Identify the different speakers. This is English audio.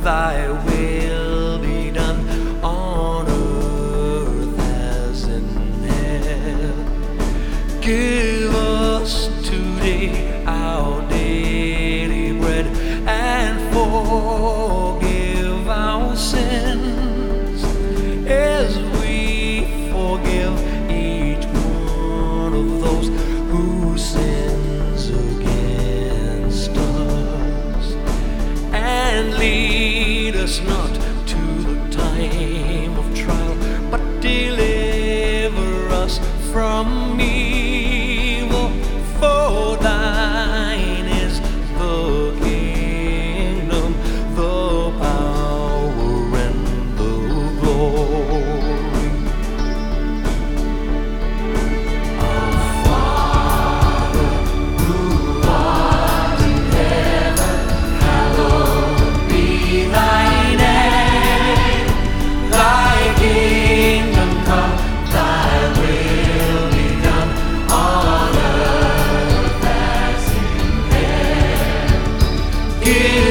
Speaker 1: thy will be done on earth as in heaven. Give us today our daily bread, and forgive our sins as we forgive each one of those who sins against us. And lead us not to the time of trial, but deliver us from evil. For thine is the kingdom, the power, and the glory. Our Father, who art in heaven, hallowed be thy name. Thy kingdom come, thy will be done on earth as in heaven. Give